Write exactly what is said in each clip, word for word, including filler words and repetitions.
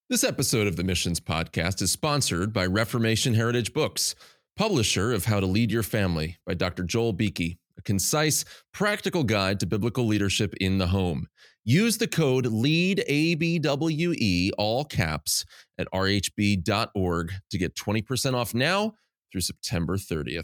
This episode of the Missions Podcast is sponsored by Reformation Heritage Books, publisher of How to Lead Your Family by Doctor Joel Beeke, a concise, practical guide to biblical leadership in the home. Use the code LEADABWE, all caps, at r h b dot org to get twenty percent off now through September thirtieth.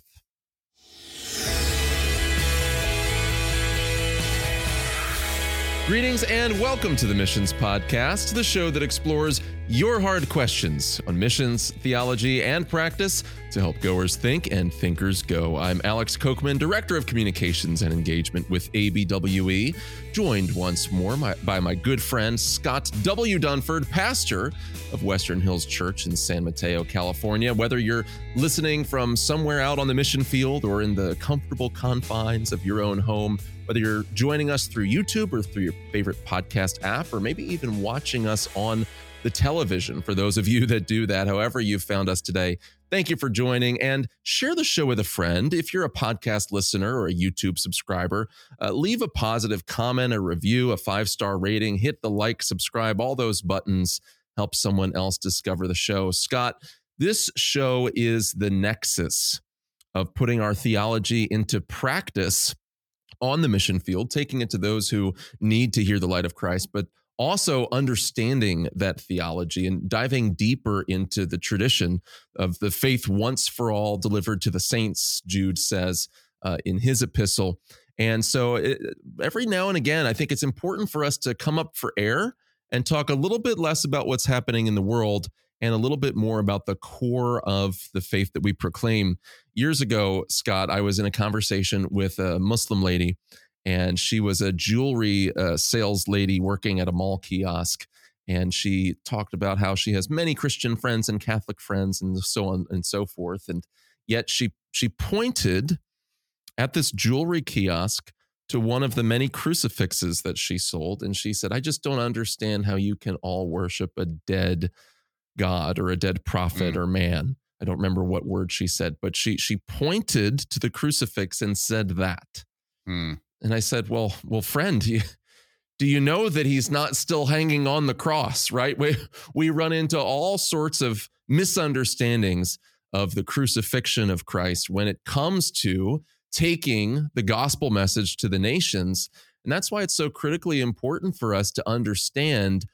Greetings and welcome to the Missions Podcast, the show that explores your hard questions on missions, theology, and practice to help goers think and thinkers go. I'm Alex Kochman, Director of Communications and Engagement with A B W E, joined once more my, by my good friend Scott W. Dunford, pastor of Western Hills Church in San Mateo, California. Whether you're listening from somewhere out on the mission field or in the comfortable confines of your own home, whether you're joining us through YouTube or through your favorite podcast app, or maybe even watching us on the television, for those of you that do that, however you found us today, thank you for joining, and share the show with a friend. If you're a podcast listener or a YouTube subscriber, uh, leave a positive comment, a review, a five-star rating, hit the like, subscribe, all those buttons help someone else discover the show. Scott, this show is the nexus of putting our theology into practice on the mission field, taking it to those who need to hear the light of Christ, but also understanding that theology and diving deeper into the tradition of the faith once for all delivered to the saints, Jude says uh, in his epistle. And so it, every now and again, I think it's important for us to come up for air and talk a little bit less about what's happening in the world and a little bit more about the core of the faith that we proclaim. Years ago, Scott, I was in a conversation with a Muslim lady, and she was a jewelry uh, sales lady working at a mall kiosk. And she talked about how she has many Christian friends and Catholic friends and so on and so forth. And yet she she pointed at this jewelry kiosk to one of the many crucifixes that she sold. And she said, I just don't understand how you can all worship a dead God or a dead prophet mm. or man. I don't remember what word she said, but she she pointed to the crucifix and said that. Mm. And I said, well, well, friend, do you, do you know that he's not still hanging on the cross, right? We, we run into all sorts of misunderstandings of the crucifixion of Christ when it comes to taking the gospel message to the nations. And that's why it's so critically important for us to understand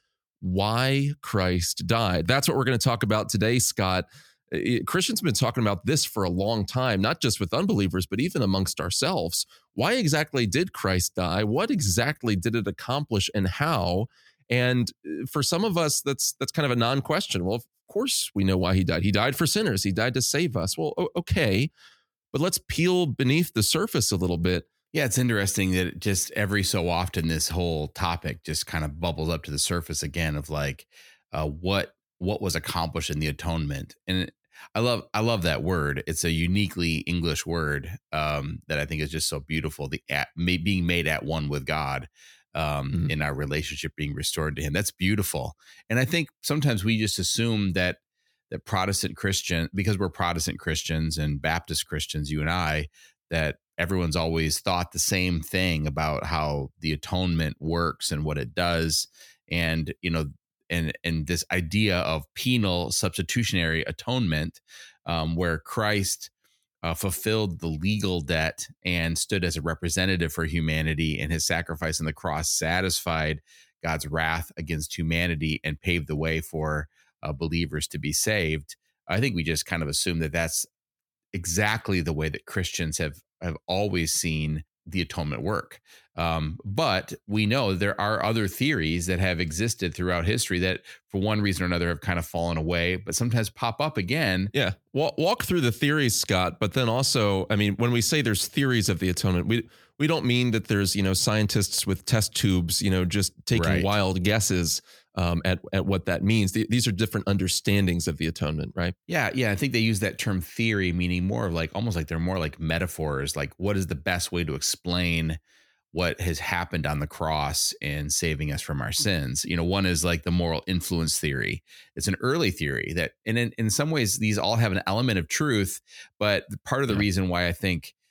why Christ died. That's what we're going to talk about today, Scott. Christians have been talking about this for a long time, not just with unbelievers, but even amongst ourselves. Why exactly did Christ die? What exactly did it accomplish, and how? And for some of us, that's that's kind of a non-question. Well, of course we know why he died. He died for sinners. He died to save us. Well, okay, but let's peel beneath the surface a little bit. Yeah, it's interesting that just every so often this whole topic just kind of bubbles up to the surface again of like uh, what what was accomplished in the atonement. And I love I love that word. It's a uniquely English word um, that I think is just so beautiful. The at, may, being made at one with God um, mm-hmm. in our relationship being restored to Him. That's beautiful. And I think sometimes we just assume that that Protestant Christian, because we're Protestant Christians and Baptist Christians, you and I, that everyone's always thought the same thing about how the atonement works and what it does. And, you know, and, and this idea of penal substitutionary atonement, um, where Christ uh, fulfilled the legal debt and stood as a representative for humanity, and his sacrifice on the cross satisfied God's wrath against humanity and paved the way for uh, believers to be saved. I think we just kind of assume that that's exactly the way that Christians have have always seen the atonement work. Um, but we know there are other theories that have existed throughout history that for one reason or another have kind of fallen away, but sometimes pop up again. Yeah. Walk, walk through the theories, Scott, but then also, I mean, when we say there's theories of the atonement, we we don't mean that there's, you know, scientists with test tubes, you know, just taking right. wild guesses um, at, at what that means. The, these are different understandings of the atonement, right? Yeah. Yeah. I think they use that term theory, meaning more of like, almost like they're more like metaphors, like what is the best way to explain what has happened on the cross in saving us from our sins. You know, one is like the moral influence theory. It's an early theory that, and in, in some ways, these all have an element of truth, but part of the yeah. reason why I think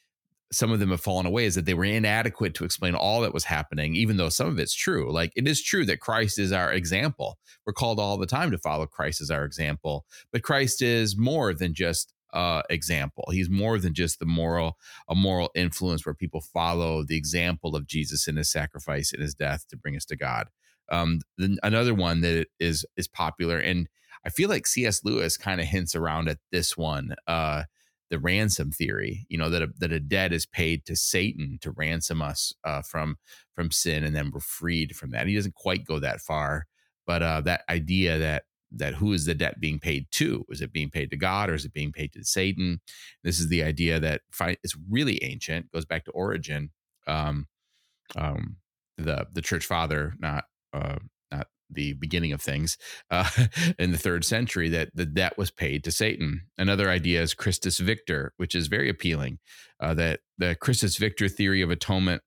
some of them have fallen away is that they were inadequate to explain all that was happening, even though some of it's true. Like, it is true that Christ is our example. We're called all the time to follow Christ as our example, but Christ is more than just uh example. He's more than just the moral, a moral influence where people follow the example of Jesus in his sacrifice and his death to bring us to God. Um, then another one that is is popular, and I feel like C S. Lewis kind of hints around at this one, uh, the ransom theory. You know, that a, that a debt is paid to Satan to ransom us uh, from from sin, and then we're freed from that. He doesn't quite go that far, but uh, that idea that that who is the debt being paid to? Is it being paid to God, or is it being paid to Satan? This is the idea that fi- it's really ancient, goes back to Origen, um, um, the the church father, not uh, not the beginning of things, uh, in the third century, that the debt was paid to Satan. Another idea is Christus Victor, which is very appealing. Uh, that the Christus Victor theory of atonement,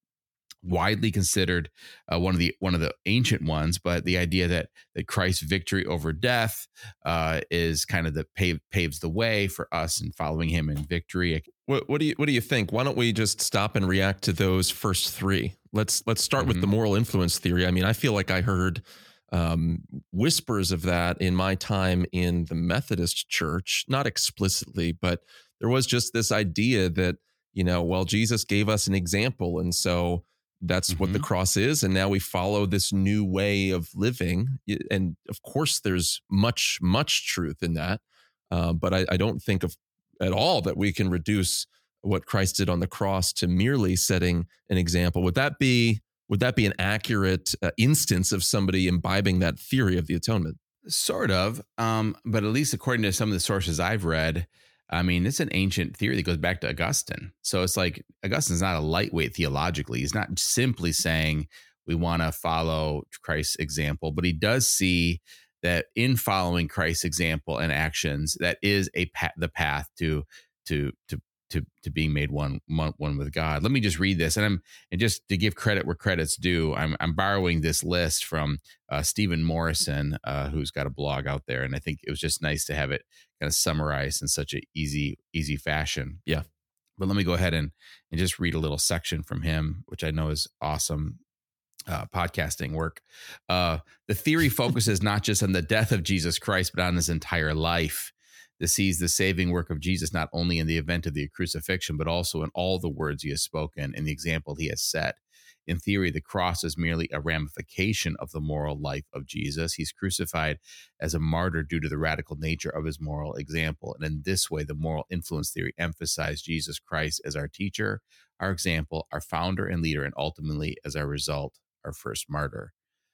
widely considered uh, one of the one of the ancient ones, but the idea that that Christ's victory over death uh, is kind of the pave, paves the way for us in following him in victory. What, what do you what do you think? Why don't we just stop and react to those first three? Let's let's start mm-hmm. with the moral influence theory. I mean, I feel like I heard um, whispers of that in my time in the Methodist Church, not explicitly, but there was just this idea that, you know, well, Jesus gave us an example, and so that's mm-hmm. what the cross is. And now we follow this new way of living. And of course, there's much, much truth in that. Uh, but I, I don't think of at all that we can reduce what Christ did on the cross to merely setting an example. Would that be, would that be an accurate uh, instance of somebody imbibing that theory of the atonement? Sort of. Um, but at least according to some of the sources I've read, I mean, it's an ancient theory that goes back to Augustine. So it's like Augustine's not a lightweight theologically. He's not simply saying we want to follow Christ's example, but he does see that in following Christ's example and actions, that is a pa- the path to to to to to being made one, one one with God. Let me just read this, and I'm and just to give credit where credit's due, I'm I'm borrowing this list from uh, Stephen Morrison, uh, who's got a blog out there, and I think it was just nice to have it kind of summarized in such a easy easy fashion. Yeah. But let me go ahead and and just read a little section from him, which I know is awesome. Uh, podcasting work. Uh, the theory focuses not just on the death of Jesus Christ, but on his entire life. This sees the saving work of Jesus not only in the event of the crucifixion, but also in all the words he has spoken and the example he has set. In theory, the cross is merely a ramification of the moral life of Jesus. He's crucified as a martyr due to the radical nature of his moral example. And in this way, the moral influence theory emphasized Jesus Christ as our teacher, our example, our founder and leader, and ultimately, as our result, our first martyr.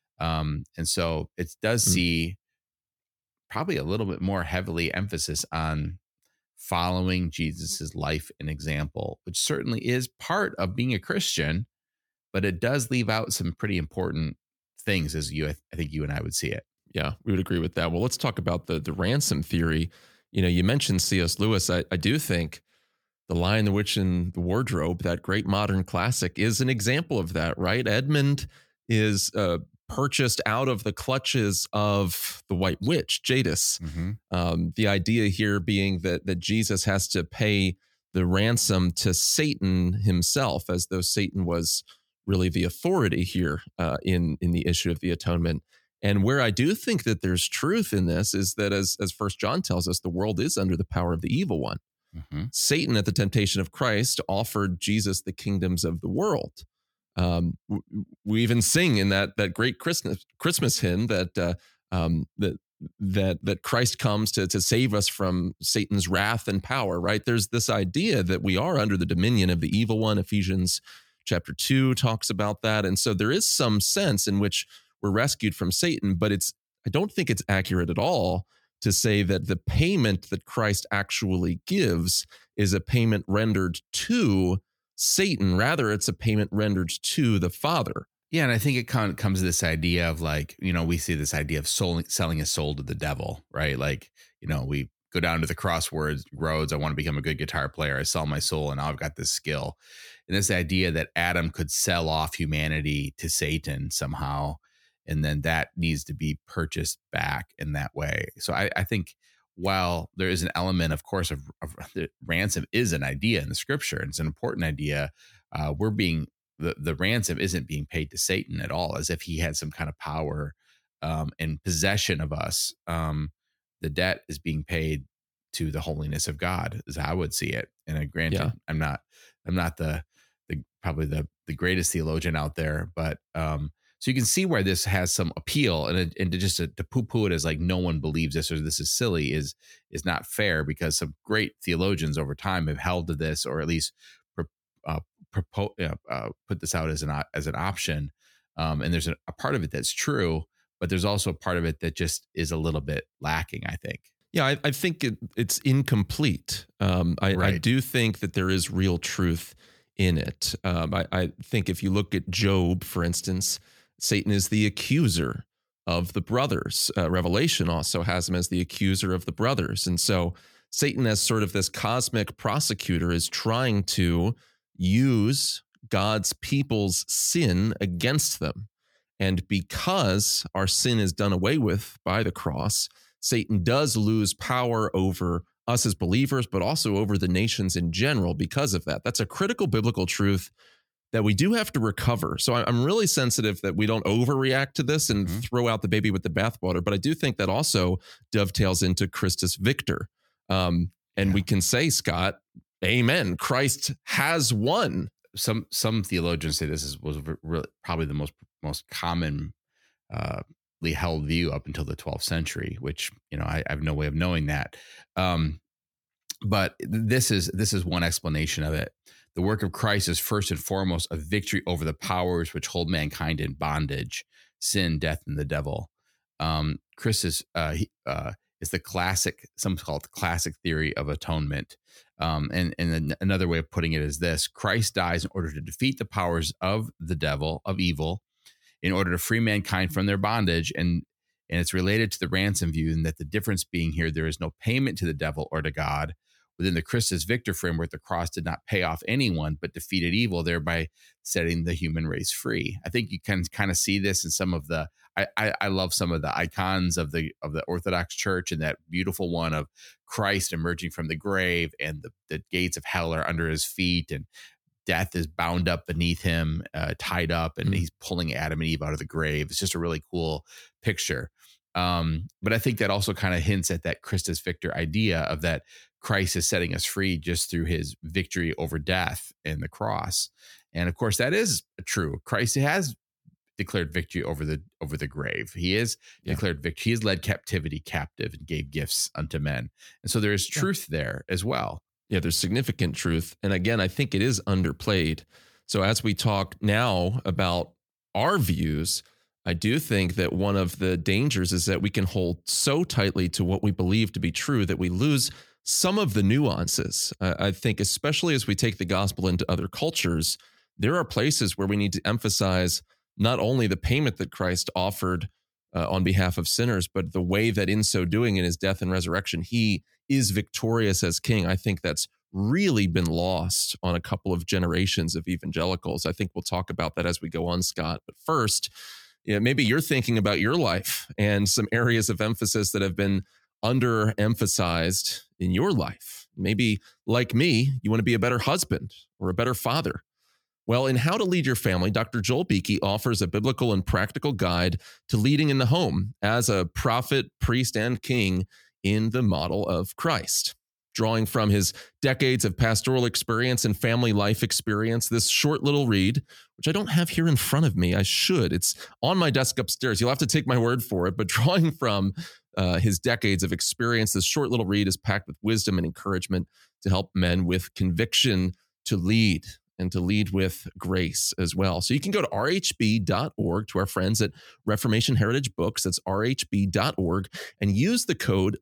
Um, and so it does mm. see probably a little bit more heavily emphasis on following Jesus's life and example, which certainly is part of being a Christian, but it does leave out some pretty important things, as you, I think you and I would see it. Yeah, we would agree with that. Well, let's talk about the the ransom theory. You know, you mentioned C S. Lewis. I, I do think The Lion, the Witch, and the Wardrobe, that great modern classic, is an example of that, right? Edmund is uh, purchased out of the clutches of the White Witch, Jadis. Mm-hmm. Um, the idea here being that that Jesus has to pay the ransom to Satan himself, as though Satan was really the authority here uh, in in the issue of the atonement. And where I do think that there's truth in this is that, as as First John tells us, the world is under the power of the evil one. Mm-hmm. Satan, at the temptation of Christ, offered Jesus the kingdoms of the world. Um, we even sing in that that great Christmas Christmas hymn that uh, um, that that that Christ comes to to save us from Satan's wrath and power. Right? There's this idea that we are under the dominion of the evil one. Ephesians chapter two talks about that, and so there is some sense in which we're rescued from Satan. But it's I don't think it's accurate at all to say that the payment that Christ actually gives is a payment rendered to Satan. Rather, it's a payment rendered to the Father. Yeah, and I think it kind of comes to this idea of, like, you know, we see this idea of soul, selling a soul to the devil, right? Like, you know, we go down to the crossroads roads. I want to become a good guitar player. I sell my soul, and now I've got this skill. And this idea that Adam could sell off humanity to Satan somehow, and then that needs to be purchased back in that way. So I, I think while there is an element, of course, of, of the ransom is an idea in the scripture, and it's an important idea. Uh, we're being the the ransom isn't being paid to Satan at all, as if he had some kind of power um, and possession of us. Um, the debt is being paid to the holiness of God, as I would see it. And I, granted, Yeah. I'm not I'm not the the probably the the greatest theologian out there, but um, so you can see where this has some appeal, and it, and to just to, to poo poo it as like no one believes this or this is silly is is not fair, because some great theologians over time have held to this, or at least pro, uh, propose, uh, uh, put this out as an o- as an option. Um, and there's a, a part of it that's true, but there's also a part of it that just is a little bit lacking, I think. Yeah, I, I think it, it's incomplete. Um, I, I Right. do think that there is real truth in it. Um, I, I think if you look at Job, for instance, Satan is the accuser of the brothers. Uh, Revelation also has him as the accuser of the brothers. And so Satan, as sort of this cosmic prosecutor, is trying to use God's people's sin against them. And because our sin is done away with by the cross, Satan does lose power over us as believers, but also over the nations in general because of that. That's a critical biblical truth that we do have to recover. So I'm really sensitive that we don't overreact to this and Mhm. throw out the baby with the bathwater. But I do think that also dovetails into Christus Victor. Um, and Yeah. we can say, Scott, amen. Christ has won. Some some theologians say this is was really, probably the most most common uh, held view up until the twelfth century, which, you know, I, I have no way of knowing that. Um, but this is this is one explanation of it. The work of Christ is first and foremost a victory over the powers which hold mankind in bondage, sin, death, and the devil. Um, Chris is uh, he, uh, is the classic, some call it the classic theory of atonement. Um, and and another way of putting it is this: Christ dies in order to defeat the powers of the devil, of evil, in order to free mankind from their bondage. And and it's related to the ransom view, and that the difference being here, there is no payment to the devil or to God. Within the Christus Victor framework, the cross did not pay off anyone, but defeated evil, thereby setting the human race free. I think you can kind of see this in some of the. I, I, I love some of the icons of the of the Orthodox Church, and that beautiful one of Christ emerging from the grave, and the, the gates of hell are under his feet, and death is bound up beneath him, uh, tied up, and mm. he's pulling Adam and Eve out of the grave. It's just a really cool picture. Um, but I think that also kind of hints at that Christus Victor idea of that Christ is setting us free just through his victory over death and the cross. And of course, that is true. Christ has declared victory over the over the grave. He is yeah. declared victory. He has led captivity captive and gave gifts unto men. And so there is truth yeah. there as well. Yeah, there's significant truth. And again, I think it is underplayed. So as we talk now about our views, I do think that one of the dangers is that we can hold so tightly to what we believe to be true that we lose some of the nuances. Uh, I think especially as we take the gospel into other cultures, there are places where we need to emphasize not only the payment that Christ offered uh, on behalf of sinners, but the way that in so doing, in his death and resurrection, he is victorious as king. I think that's really been lost on a couple of generations of evangelicals. I think we'll talk about that as we go on, Scott. But first, you know, maybe you're thinking about your life and some areas of emphasis that have been underemphasized in your life. Maybe, like me, you want to be a better husband or a better father. Well, in How to Lead Your Family, Doctor Joel Beeke offers a biblical and practical guide to leading in the home as a prophet, priest, and king in the model of Christ. Drawing from his decades of pastoral experience and family life experience, this short little read, which I don't have here in front of me, I should. It's on my desk upstairs. You'll have to take my word for it. But drawing from uh, his decades of experience, this short little read is packed with wisdom and encouragement to help men with conviction to lead, and to lead with grace as well. So you can go to r h b dot org, to our friends at Reformation Heritage Books. That's r h b dot org, and use the code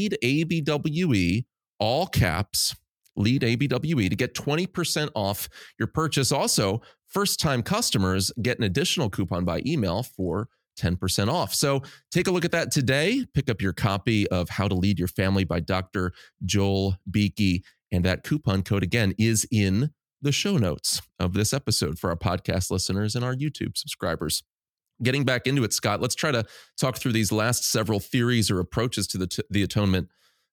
LEADABWE, all caps, LEADABWE, to get twenty percent off your purchase. Also, first-time customers get an additional coupon by email for ten percent off. So take a look at that today. Pick up your copy of How to Lead Your Family by Doctor Joel Beeke. And that coupon code, again, is in the show notes of this episode for our podcast listeners and our YouTube subscribers. Getting back into it, Scott, let's try to talk through these last several theories or approaches to the, t- the atonement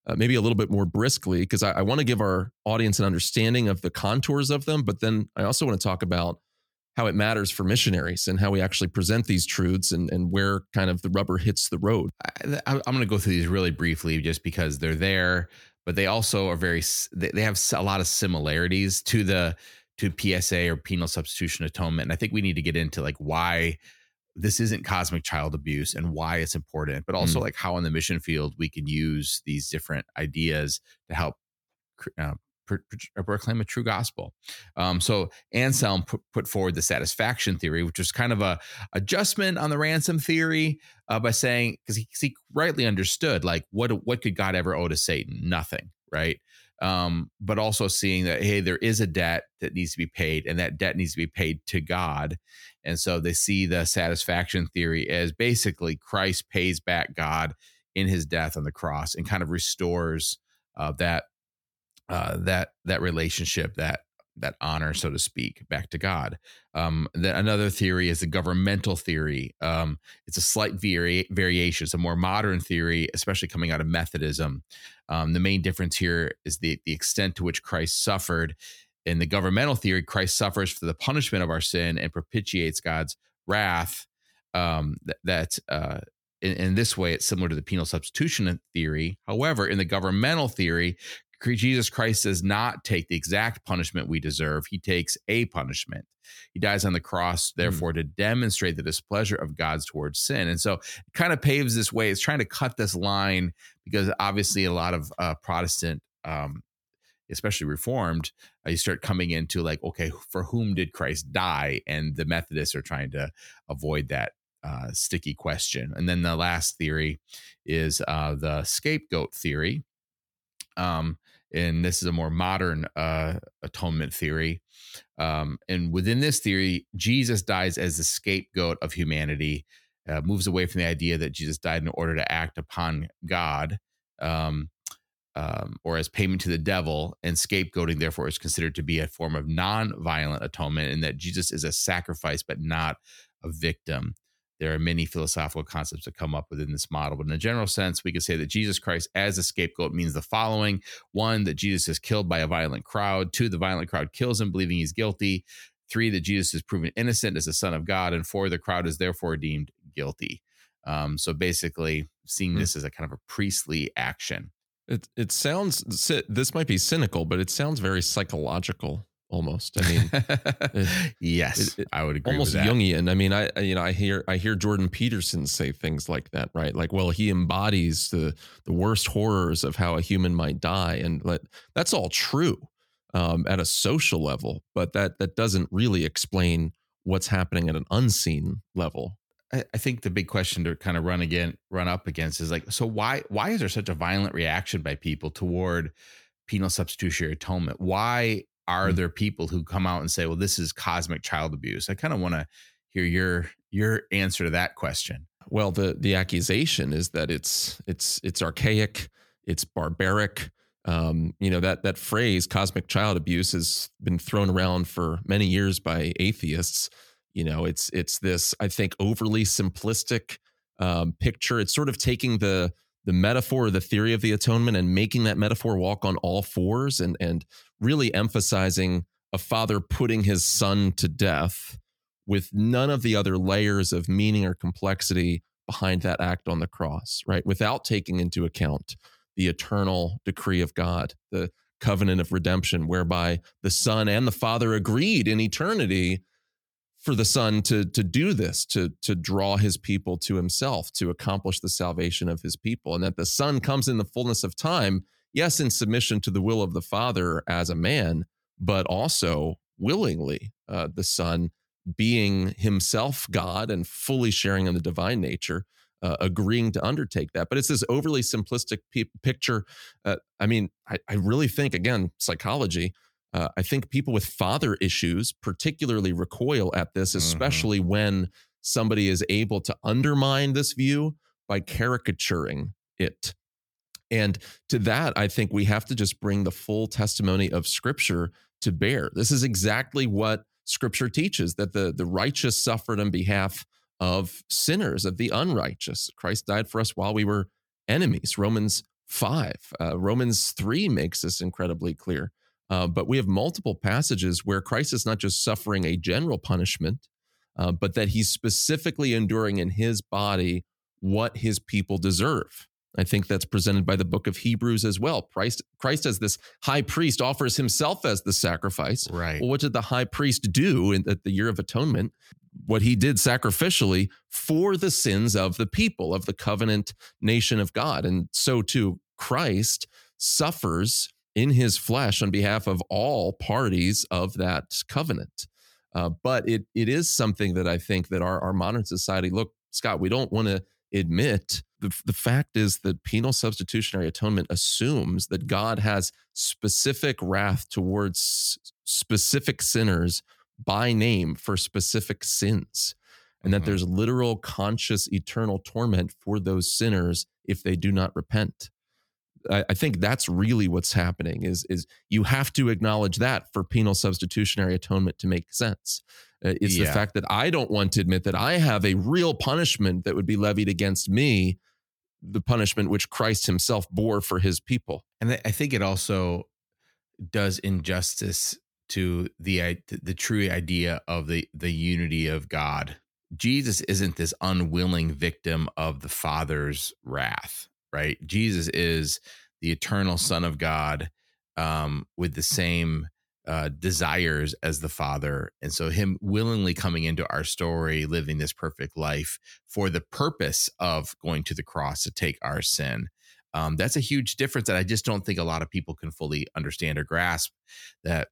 uh, maybe a little bit more briskly, because I, I want to give our audience an understanding of the contours of them. But then I also want to talk about how it matters for missionaries and how we actually present these truths and, and where kind of the rubber hits the road. I, I'm going to go through these really briefly just because they're there, but they also are very, they have a lot of similarities to the, to P S A or penal substitution atonement. And I think we need to get into like why this isn't cosmic child abuse and why it's important, but also mm. like how in the mission field we can use these different ideas to help uh, proclaim a true gospel. Um, so Anselm put, put forward the satisfaction theory, which was kind of a adjustment on the ransom theory uh, by saying, because he, he rightly understood, like what what could God ever owe to Satan? Nothing, right? Um, but also seeing that, hey, there is a debt that needs to be paid, and that debt needs to be paid to God. And so they see the satisfaction theory as basically Christ pays back God in his death on the cross and kind of restores uh, that Uh, that that relationship, that that honor, so to speak, back to God. Um, then another theory is the governmental theory. Um, it's a slight vari- variation. It's a more modern theory, especially coming out of Methodism. Um, the main difference here is the the extent to which Christ suffered. In the governmental theory, Christ suffers for the punishment of our sin and propitiates God's wrath. Um, th- that uh, in, in this way, it's similar to the penal substitution theory. However, in the governmental theory, Jesus Christ does not take the exact punishment we deserve. He takes a punishment. He dies on the cross, therefore, mm. to demonstrate the displeasure of God towards sin. And so it kind of paves this way. It's trying to cut this line because obviously a lot of uh, Protestant, um, especially Reformed, uh, you start coming into like, okay, for whom did Christ die? And the Methodists are trying to avoid that uh, sticky question. And then the last theory is uh, the scapegoat theory. Um, and this is a more modern uh, atonement theory. Um, and within this theory, Jesus dies as the scapegoat of humanity, uh, moves away from the idea that Jesus died in order to act upon God um, um, or as payment to the devil, and scapegoating, therefore, is considered to be a form of non-violent atonement, and that Jesus is a sacrifice but not a victim. There are many philosophical concepts that come up within this model, but in a general sense, we could say that Jesus Christ as a scapegoat means the following. One, that Jesus is killed by a violent crowd. Two, the violent crowd kills him, believing he's guilty. Three, that Jesus is proven innocent as the Son of God. And four, the crowd is therefore deemed guilty. Um, so basically seeing this as a kind of a priestly action. It, it sounds, this might be cynical, but it sounds very psychological. Almost, I mean, it, yes, it, it, I would agree. Almost with that. Jungian. I mean, I you know I hear I hear Jordan Peterson say things like that, right? Like, well, he embodies the the worst horrors of how a human might die, and let, that's all true um, at a social level, but that that doesn't really explain what's happening at an unseen level. I, I think the big question to kind of run again, run up against is like, so why why is there such a violent reaction by people toward penal substitutionary atonement? Why are there people who come out and say, well, this is cosmic child abuse? I kind of want to hear your your answer to that question. Well, the the accusation is that it's it's it's archaic, it's barbaric. Um, you know, that that phrase cosmic child abuse has been thrown around for many years by atheists. You know, it's it's this, I think, overly simplistic um, picture. It's sort of taking the the metaphor or the theory of the atonement and making that metaphor walk on all fours, and and really emphasizing a father putting his son to death with none of the other layers of meaning or complexity behind that act on the cross, right? Without taking into account the eternal decree of God, the covenant of redemption, whereby the Son and the Father agreed in eternity for the Son to, to do this, to, to draw his people to himself, to accomplish the salvation of his people, and that the Son comes in the fullness of time, yes, in submission to the will of the Father as a man, but also willingly, uh, the Son being himself God and fully sharing in the divine nature, uh, agreeing to undertake that. But it's this overly simplistic p- picture. Uh, I mean, I, I really think, again, psychology, uh, I think people with father issues particularly recoil at this, especially mm-hmm. when somebody is able to undermine this view by caricaturing it. And to that, I think we have to just bring the full testimony of Scripture to bear. This is exactly what Scripture teaches, that the, the righteous suffered on behalf of sinners, of the unrighteous. Christ died for us while we were enemies. Romans five. Uh, Romans three makes this incredibly clear. Uh, but we have multiple passages where Christ is not just suffering a general punishment, uh, but that he's specifically enduring in his body what his people deserve. I think that's presented by the book of Hebrews as well. Christ, Christ as this high priest offers himself as the sacrifice. Right. Well, what did the high priest do in, at the year of atonement? What he did sacrificially for the sins of the people, of the covenant nation of God. And so too, Christ suffers in his flesh on behalf of all parties of that covenant. Uh, but it it is something that I think that our, our modern society, look, Scott, we don't want to admit. The, the fact is that penal substitutionary atonement assumes that God has specific wrath towards specific sinners by name for specific sins, and that Mhm. there's literal conscious eternal torment for those sinners if they do not repent. I, I think that's really what's happening is, is you have to acknowledge that for penal substitutionary atonement to make sense. Uh, it's the Yeah. fact that I don't want to admit that I have a real punishment that would be levied against me, the punishment which Christ himself bore for his people. And I I think it also does injustice to the i- the true idea of the the unity of God. Jesus isn't this unwilling victim of the Father's wrath, right? Jesus is the eternal Son of God, um, with the same uh, desires as the Father, and so him willingly coming into our story, living this perfect life for the purpose of going to the cross to take our sin. Um, that's a huge difference that I just don't think a lot of people can fully understand or grasp, that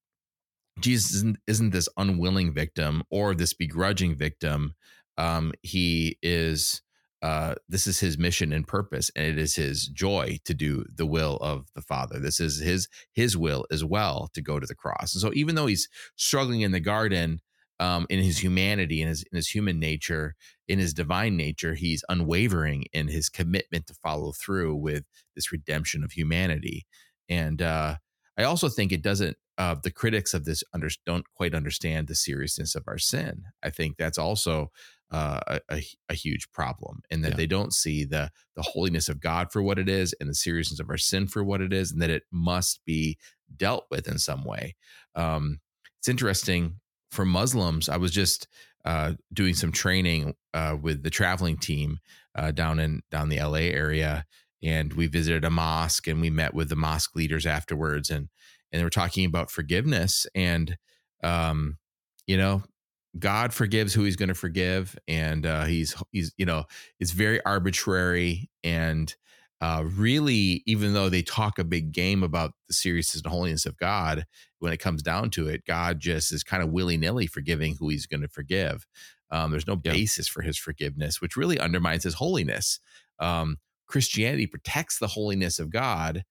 Jesus isn't, isn't this unwilling victim or this begrudging victim. Um, he is, uh, this is his mission and purpose, and it is his joy to do the will of the Father. This is his, his will as well, to go to the cross. And so even though he's struggling in the garden, um, in his humanity, in his, in his human nature, in his divine nature, he's unwavering in his commitment to follow through with this redemption of humanity. And, uh, I also think it doesn't, uh, the critics of this under, don't quite understand the seriousness of our sin. I think that's also uh, a, a, a huge problem, in that Yeah. they don't see the the holiness of God for what it is, and the seriousness of our sin for what it is, and that it must be dealt with in some way. Um, it's interesting for Muslims. I was just uh, doing some training uh, with the traveling team uh, down in down the L A area, and we visited a mosque, and we met with the mosque leaders afterwards, and and they were talking about forgiveness, and um, you know, God forgives who he's going to forgive, and uh, he's he's you know, it's very arbitrary, and uh, really, even though they talk a big game about the seriousness and holiness of God, when it comes down to it, God just is kind of willy nilly forgiving who he's going to forgive. Um, there's no Yeah. basis for his forgiveness, which really undermines his holiness. Um, Christianity protects the holiness of God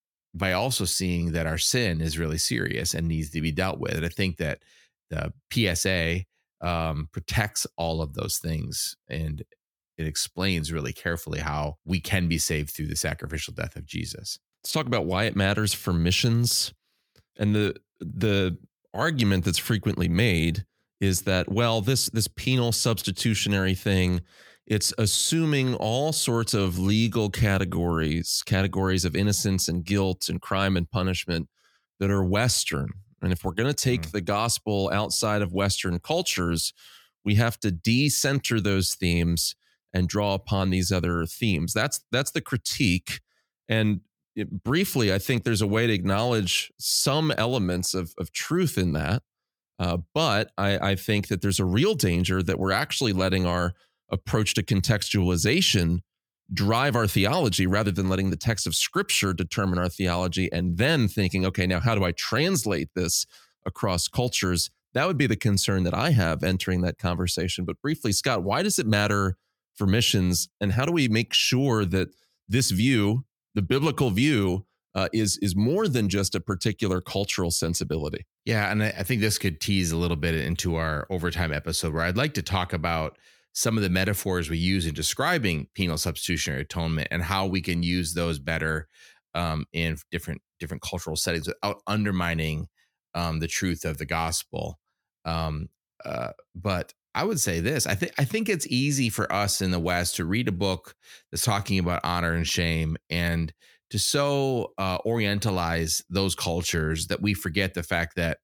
by also seeing that our sin is really serious and needs to be dealt with. And I think that the P S A um, protects all of those things, and it explains really carefully how we can be saved through the sacrificial death of Jesus. Let's talk about why it matters for missions. And the the argument that's frequently made is that, well, this this penal substitutionary thing, it's assuming all sorts of legal categories, categories of innocence and guilt and crime and punishment that are Western. And if we're going to take Mhm. the gospel outside of Western cultures, we have to decenter those themes and draw upon these other themes. That's that's the critique. And it, briefly, I think there's a way to acknowledge some elements of, of truth in that. Uh, but I, I think that there's a real danger that we're actually letting our approach to contextualization drive our theology rather than letting the text of Scripture determine our theology, and then thinking, okay, now how do I translate this across cultures? That would be the concern that I have entering that conversation. But briefly, Scott, why does it matter for missions, and how do we make sure that this view, the biblical view, uh, is is more than just a particular cultural sensibility? Yeah, and I, I think this could tease a little bit into our overtime episode, where I'd like to talk about some of the metaphors we use in describing penal substitutionary atonement, and how we can use those better um, in different different cultural settings without undermining um, the truth of the gospel. Um, uh, but I would say this. I think I think it's easy for us in the West to read a book that's talking about honor and shame and to so uh, orientalize those cultures that we forget the fact that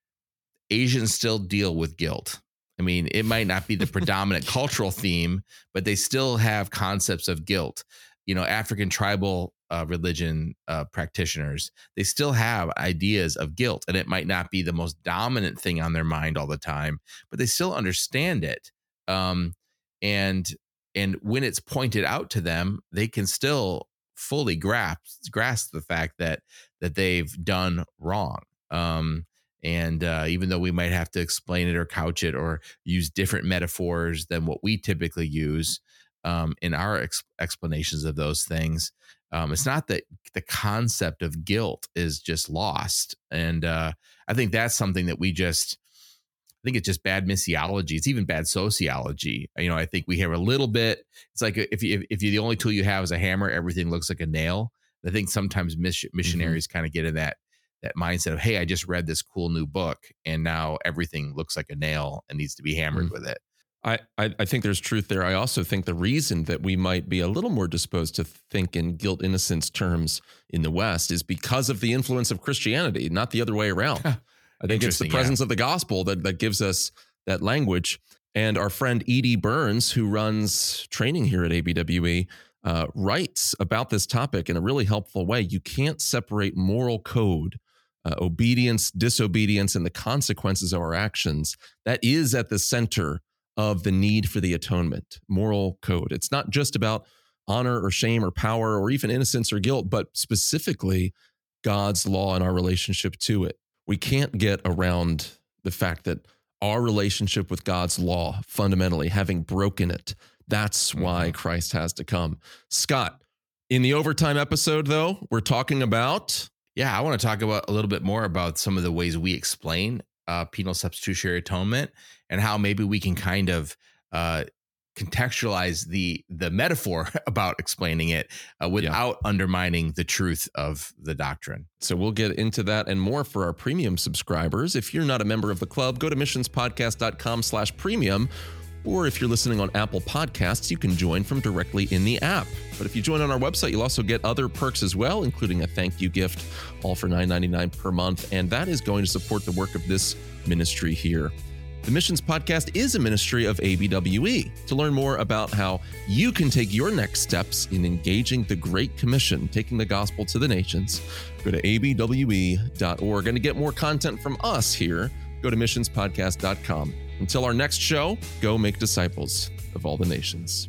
Asians still deal with guilt. I mean, it might not be the predominant cultural theme, but they still have concepts of guilt. You know, African tribal uh, religion uh, practitioners, they still have ideas of guilt, and it might not be the most dominant thing on their mind all the time, but they still understand it. Um, and and when it's pointed out to them, they can still fully grasp grasp the fact that that they've done wrong. Um, And uh, even though we might have to explain it or couch it or use different metaphors than what we typically use um, in our ex- explanations of those things, um, it's not that the concept of guilt is just lost. And uh, I think that's something that we just, I think it's just bad missiology. It's even bad sociology. You know, I think we have a little bit, it's like if you, if you, the only tool you have is a hammer, everything looks like a nail. I think sometimes miss- missionaries mm-hmm. kind of get in that that mindset of, hey, I just read this cool new book and now everything looks like a nail and needs to be hammered mm. with it. I, I, I think there's truth there. I also think the reason that we might be a little more disposed to think in guilt innocence terms in the West is because of the influence of Christianity, not the other way around. I think it's the presence yeah. of the gospel that, that gives us that language. And our friend Edie Burns, who runs training here at A B W E, uh, writes about this topic in a really helpful way. You can't separate moral code, Uh, obedience, disobedience, and the consequences of our actions. That is at the center of the need for the atonement, moral code. It's not just about honor or shame or power or even innocence or guilt, but specifically God's law and our relationship to it. We can't get around the fact that our relationship with God's law, fundamentally, having broken it, that's why Christ has to come. Scott, in the overtime episode, though, we're talking about... Yeah, I want to talk about a little bit more about some of the ways we explain uh, penal substitutionary atonement and how maybe we can kind of uh, contextualize the the metaphor about explaining it uh, without yeah. undermining the truth of the doctrine. So we'll get into that and more for our premium subscribers. If you're not a member of the club, go to missionspodcast.com slash premium. Or if you're listening on Apple Podcasts, you can join from directly in the app. But if you join on our website, you'll also get other perks as well, including a thank you gift, all for nine ninety-nine per month. And that is going to support the work of this ministry here. The Missions Podcast is a ministry of A B W E. To learn more about how you can take your next steps in engaging the Great Commission, taking the gospel to the nations, go to A B W E dot org. And to get more content from us here, go to missions podcast dot com. Until our next show, go make disciples of all the nations.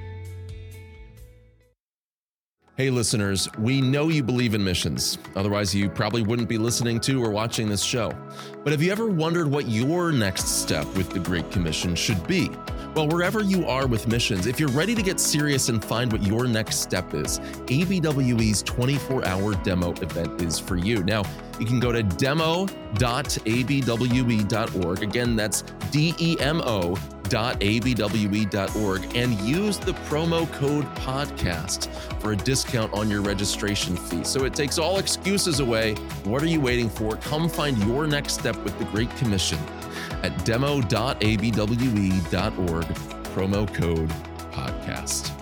Hey, listeners, we know you believe in missions. Otherwise, you probably wouldn't be listening to or watching this show. But have you ever wondered what your next step with the Great Commission should be? Well, wherever you are with missions, if you're ready to get serious and find what your next step is, A B W E's twenty-four hour demo event is for you. Now, you can go to demo dot A B W E dot org. Again, that's D E M O dot A B W E dot org and use the promo code podcast for a discount on your registration fee. So it takes all excuses away. What are you waiting for? Come find your next step with the Great Commission at demo dot A B W E dot org, promo code podcast.